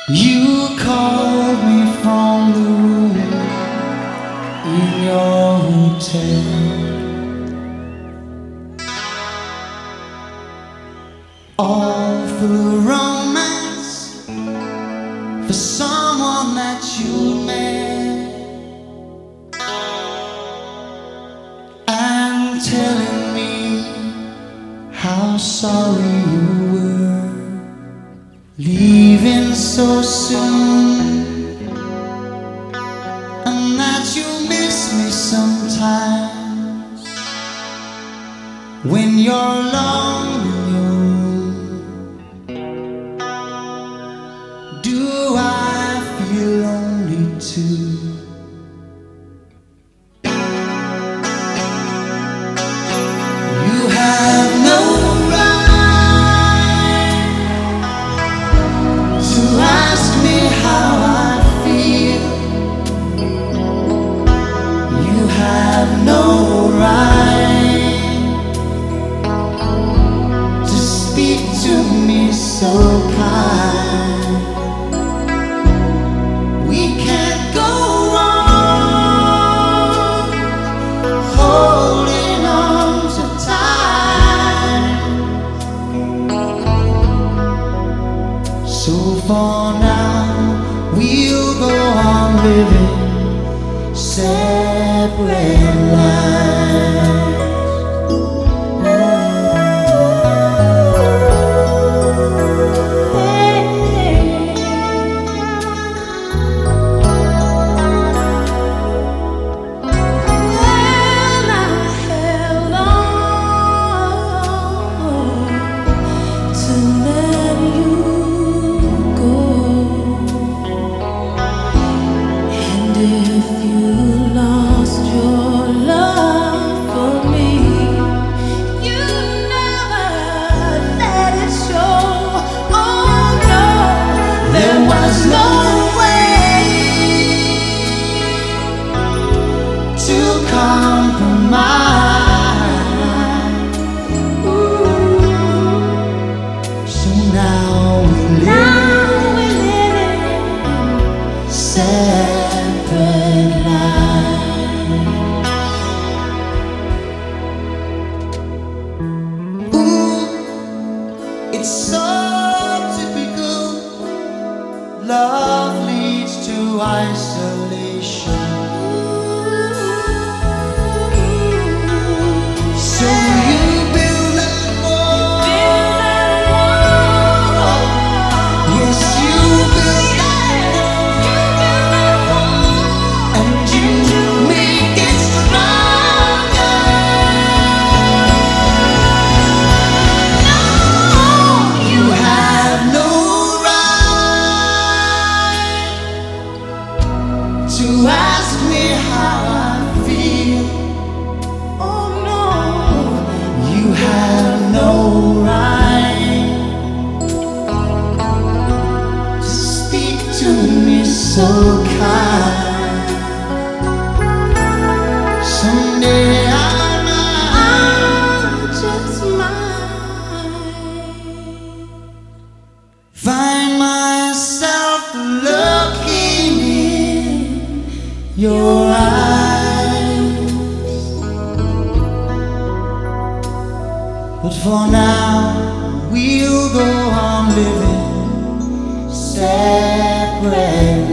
You called me from the room in your hotel, all full of romance for someone that you met, and telling me how sorry you were leaving so soon, and that you miss me sometimes when you're alone in your room. Do I feel lonely too? You have no no right to speak to me so kind. We can't go on holding on to time. So for now we'll go on living separate lives. It's so typical. Love leads to isolation. So you build that wall. Yes, you build that wall, and you make it stronger. You have no right to ask me how I feel. Oh no, you have no right to speak to me so kind. Someday I just might find myself looking in your eyes, but for now we'll go on living separate.